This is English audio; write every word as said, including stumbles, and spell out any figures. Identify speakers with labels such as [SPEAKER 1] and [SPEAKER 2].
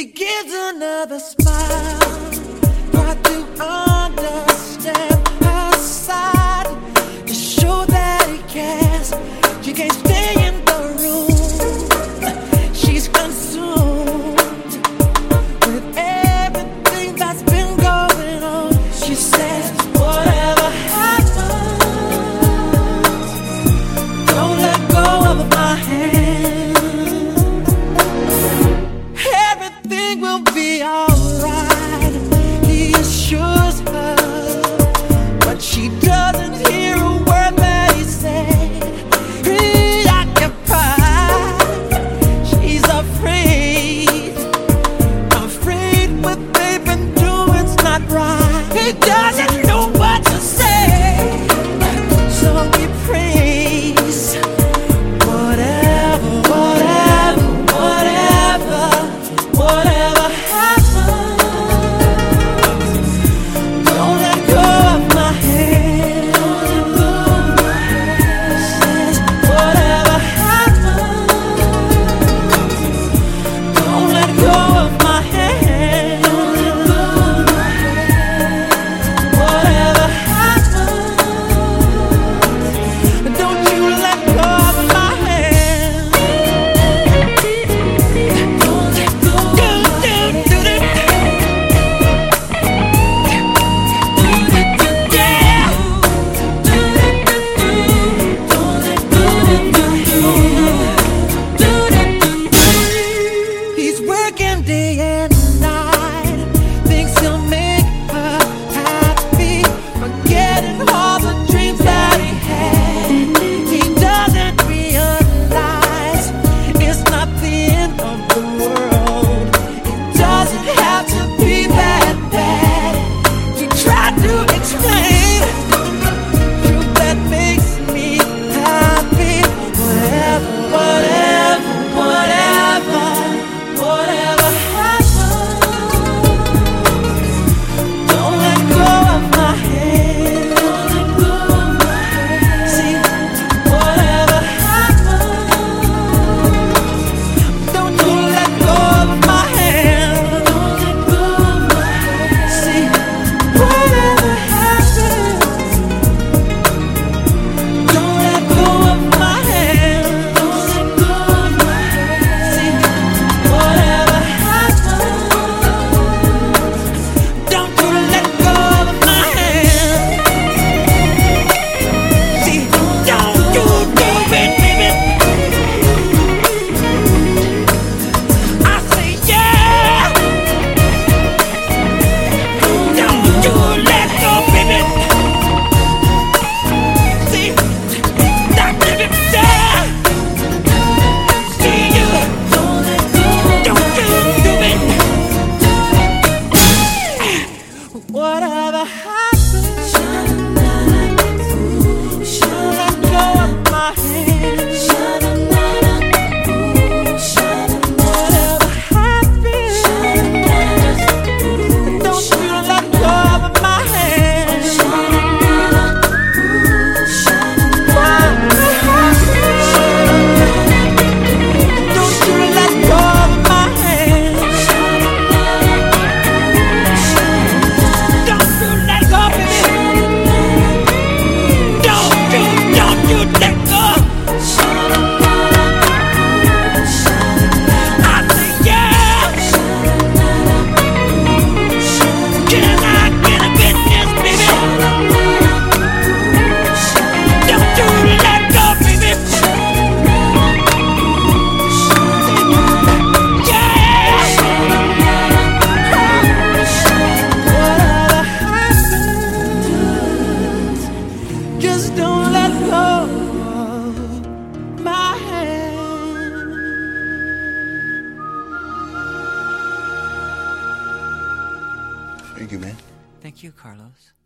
[SPEAKER 1] He gives another smile. Try to understand her side to show that he cares. She can't stay in the room. She's consumed with everything that's been going on. She says, whatever happens, don't let go of my hand. Everything will be alright, he assures her, but she doesn't hear a word that he said. Preoccupied, she's afraid, afraid what they've been doing's not right. He doesn't know what to say, so he prays. Whatever, whatever, whatever, whatever happens, don't let go of my hand. Says, whatever happens, don't let go of my hand. Whatever happens, don't you let go of my hand. Don't let go of my hand. He's working day and night, thinks he'll make her happy, forgetting all the dreams that he had. He doesn't realize it's not the end of the world. It doesn't have to be that bad. He tried to explain truth that makes me happy. Whatever, whatever, whatever, whatever happens, don't let go of my hand. Don't let go of my hand. See, whatever happens, don't you let go of my hand. Don't let go of my hand. See, whatever happens, don't let go of my hand. Don't let go of my hand. See, whatever happens, don't you let go of my hand. See, don't you do it, baby. I say yeah. Don't you let go, baby. See, that baby, yeah. See you. Don't let go. Don't you do it. Whatever happens, don't let go of my hand. Whatever happens, don't you let go of my hand. Whatever happens, don't you let go of my hand. Don't you let go, baby. Don't you, don't you let go. I say yeah. Can I get a witness, baby? Don't you let go, baby. Yeah. Whatever happens, just don't let go of my hand.
[SPEAKER 2] Thank you, man.
[SPEAKER 1] Thank you, Carlos.